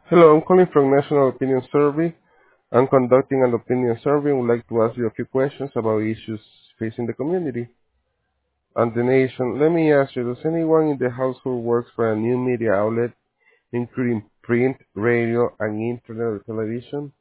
Hello, I'm calling from National Opinion Survey. I'm conducting an opinion survey and would like to ask you a few questions about issues facing the community and the nation. Let me ask you, does anyone in the household works for a new media outlet, including print, radio, and internet or television?